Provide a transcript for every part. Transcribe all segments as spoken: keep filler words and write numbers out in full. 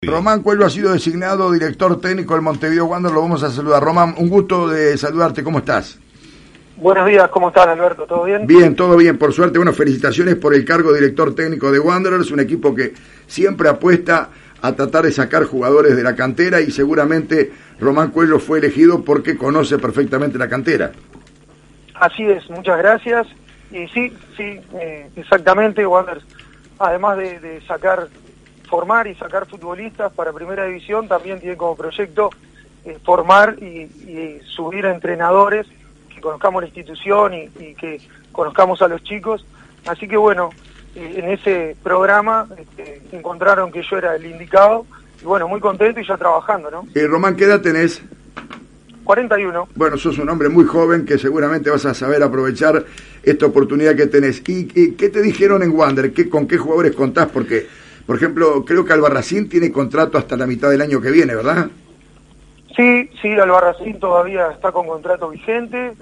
Román Cuello ha sido designado director técnico del Montevideo Wanderers. Lo vamos a saludar. Román, un gusto de saludarte. ¿Cómo estás? Buenos días, ¿cómo están, Alberto? ¿Todo bien? Bien, todo bien, por suerte. Bueno, felicitaciones por el cargo de director técnico de Wanderers, un equipo que siempre apuesta a tratar de sacar jugadores de la cantera y seguramente Román Cuello fue elegido porque conoce perfectamente la cantera. Así es, muchas gracias. Y sí, sí, eh, exactamente, Wanderers, además de, de sacar... formar y sacar futbolistas para primera división, también tiene como proyecto eh, formar y, y subir a entrenadores, que conozcamos la institución y, y que conozcamos a los chicos. Así que bueno, eh, en ese programa este, encontraron que yo era el indicado, y bueno, muy contento y ya trabajando, ¿no? Eh, Román, ¿qué edad tenés? cuarenta y uno. Bueno, sos un hombre muy joven que seguramente vas a saber aprovechar esta oportunidad que tenés. ¿Y, y qué te dijeron en Wanderers? ¿Qué, ¿Con qué jugadores contás? Porque... Por ejemplo, creo que Albarracín tiene contrato hasta la mitad del año que viene, ¿verdad? Sí, sí, Albarracín todavía está con contrato vigente.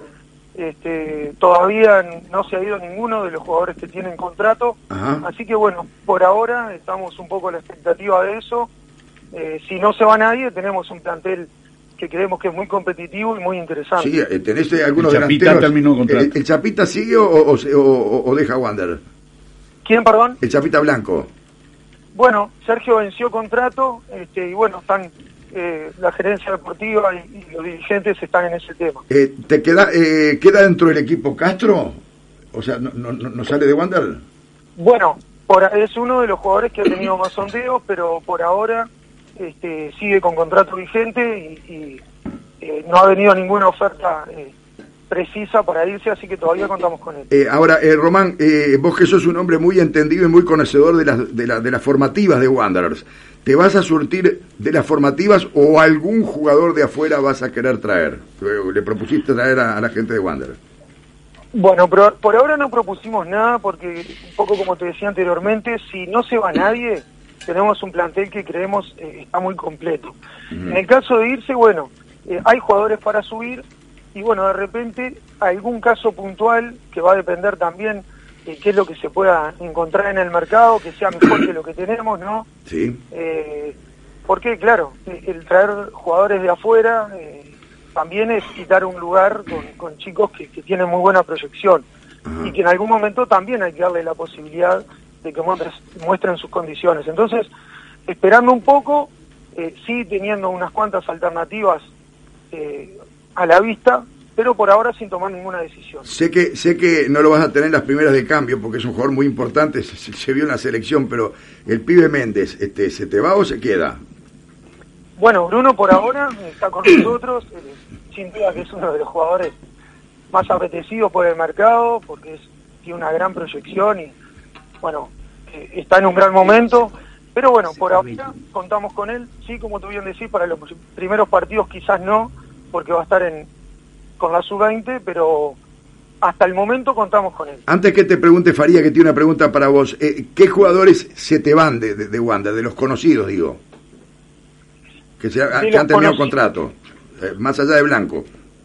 Este, todavía no se ha ido ninguno de los jugadores que tienen contrato. Ajá. Así que bueno, por ahora estamos un poco a la expectativa de eso. Eh, si no se va nadie, tenemos un plantel que creemos que es muy competitivo y muy interesante. Sí, tenés algunos el Chapita delanteros. Terminó contrato. ¿El, el Chapita sigue o, o, o, o deja Wanderers? ¿Quién, perdón? El Chapita Blanco. Bueno, Sergio venció contrato este, y bueno, están eh, la gerencia deportiva y, y los dirigentes están en ese tema. Eh, ¿Te queda eh, queda dentro del equipo Castro? O sea, ¿no, no, no sale de Wanderers? Bueno, por, es uno de los jugadores que ha tenido más sondeos, pero por ahora este, sigue con contrato vigente y, y eh, no ha venido ninguna oferta eh, precisa para irse, así que todavía contamos con él. Eh, ahora, eh, Román, eh, vos que sos un hombre muy entendido y muy conocedor de las, de, la, de las formativas de Wanderers, ¿te vas a surtir de las formativas o algún jugador de afuera vas a querer traer? ¿Le propusiste traer a, a la gente de Wanderers? Bueno, pero por ahora no propusimos nada porque, un poco como te decía anteriormente, si no se va nadie, tenemos un plantel que creemos eh, está muy completo. Uh-huh. En el caso de irse, bueno, eh, hay jugadores para subir, y bueno, de repente algún caso puntual que va a depender también de qué es lo que se pueda encontrar en el mercado, que sea mejor que lo que tenemos, ¿no? Sí. Eh, porque, claro, el traer jugadores de afuera eh, también es quitar un lugar con, con chicos que, que tienen muy buena proyección. Ajá. Y que en algún momento también hay que darle la posibilidad de que muestren, muestren sus condiciones. Entonces, esperando un poco, eh, sí teniendo unas cuantas alternativas eh, a la vista, pero por ahora sin tomar ninguna decisión. Sé que sé que no lo vas a tener en las primeras de cambio, porque es un jugador muy importante, se, se vio en la selección, pero el pibe Méndez, este, ¿se te va o se queda? Bueno, Bruno por ahora está con nosotros, eh, sin duda que es uno de los jugadores más apetecidos por el mercado, porque es, tiene una gran proyección y, bueno, eh, está en un gran momento, pero bueno, por ahora contamos con él, sí, como tú bien decís, para los primeros partidos quizás no, porque va a estar en con la sub veinte, pero hasta el momento contamos con él. Antes que te pregunte, Faría, que tiene una pregunta para vos, eh, ¿qué jugadores se te van de, de, de Wander, de los conocidos, digo? Que, se ha, que han terminado contrato, eh, más allá de Blanco.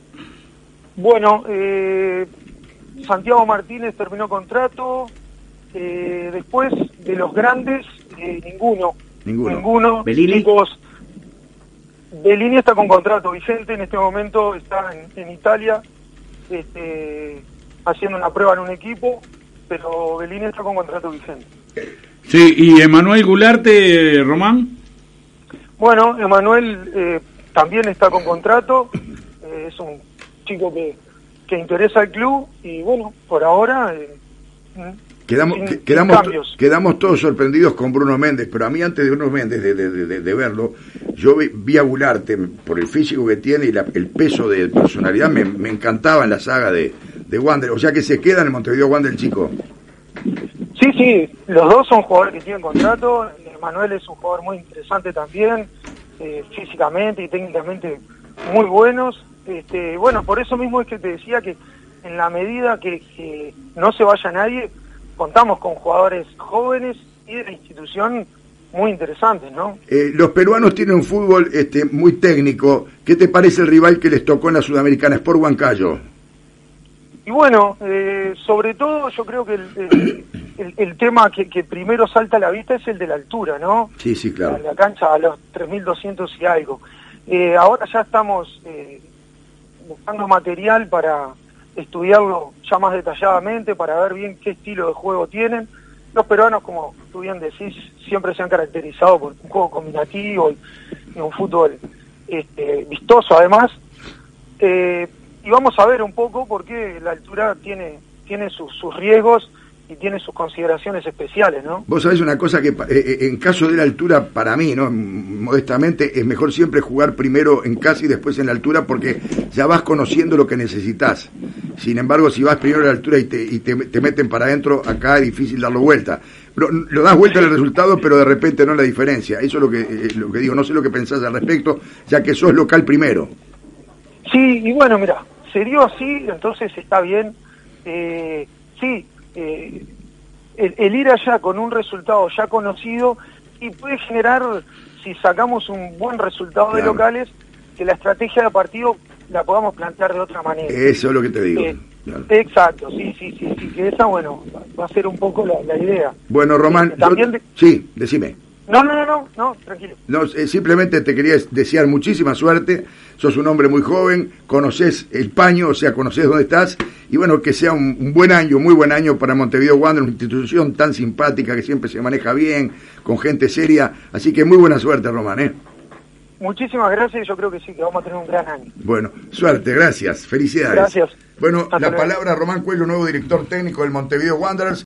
Bueno, eh, Santiago Martínez terminó contrato, eh, después de los grandes, eh, ninguno. Ninguno. Ninguno. ¿Bellini? Chicos, Bellini está con contrato vigente, en este momento está en, en Italia este, haciendo una prueba en un equipo, pero Bellini está con contrato vigente. Sí, ¿y Emanuel Gularte, Román? Bueno, Emanuel eh, también está con contrato, eh, es un chico que, que interesa al club y bueno, por ahora... Eh, Quedamos, sin, quedamos, sin quedamos todos sorprendidos con Bruno Méndez, pero a mí antes de Bruno Méndez, de, de, de, de verlo, yo vi, vi a Gularte por el físico que tiene y la, el peso de personalidad, me, me encantaba en la saga de, de Wanderers, o sea que se queda en el Montevideo Wanderers el chico. Sí, sí, los dos son jugadores que tienen contrato, Manuel es un jugador muy interesante también, eh, físicamente y técnicamente muy buenos, este, bueno, por eso mismo es que te decía que en la medida que, que no se vaya nadie, contamos con jugadores jóvenes y de la institución muy interesantes, ¿no? Eh, los peruanos tienen un fútbol este, muy técnico. ¿Qué te parece el rival que les tocó en la Sudamericana? Sport Huancayo. Y bueno, eh, sobre todo yo creo que el, el, el, el tema que, que primero salta a la vista es el de la altura, ¿no? Sí, sí, claro. La, la cancha a los tres mil doscientos y algo. Eh, ahora ya estamos eh, buscando material para estudiarlo ya más detalladamente, para ver bien qué estilo de juego tienen. Los peruanos, como tú bien decís, siempre se han caracterizado por un juego combinativo y, y un fútbol este, vistoso además. Eh, y vamos a ver un poco por qué la altura tiene, tiene sus, sus riesgos y tiene sus consideraciones especiales, ¿no? Vos sabés una cosa que eh, en caso de la altura, para mí, ¿no? Modestamente, es mejor siempre jugar primero en casa y después en la altura, porque ya vas conociendo lo que necesitas. Sin embargo, si vas primero a la altura y te, y te, te meten para adentro, acá es difícil darlo vuelta. Lo, lo das vuelta al resultado, pero de repente no la diferencia. Eso es lo que, eh, lo que digo. No sé lo que pensás al respecto, ya que sos local primero. Sí, y bueno, mira, se dio así, entonces está bien. Eh, sí, Eh, el, el ir allá con un resultado ya conocido y puede generar, si sacamos un buen resultado claro. de locales, que la estrategia de partido la podamos plantear de otra manera. Eso es lo que te digo. Eh, claro. Exacto, sí, sí, sí, sí, que esa, bueno, va a ser un poco la, la idea. Bueno, Román, eh, también yo... de... sí, decime. No, no, no, no, no, tranquilo. No, eh, simplemente te quería desear muchísima suerte. Sos un hombre muy joven, conocés el paño, o sea, conocés dónde estás. Y bueno, que sea un, un buen año, muy buen año para Montevideo Wanderers, una institución tan simpática que siempre se maneja bien, con gente seria. Así que muy buena suerte, Román, ¿eh? Muchísimas gracias, yo creo que sí, que vamos a tener un gran año. Bueno, suerte, gracias, felicidades. Gracias. Bueno, Hasta la luego. palabra Román Cuello, nuevo director técnico del Montevideo Wanderers.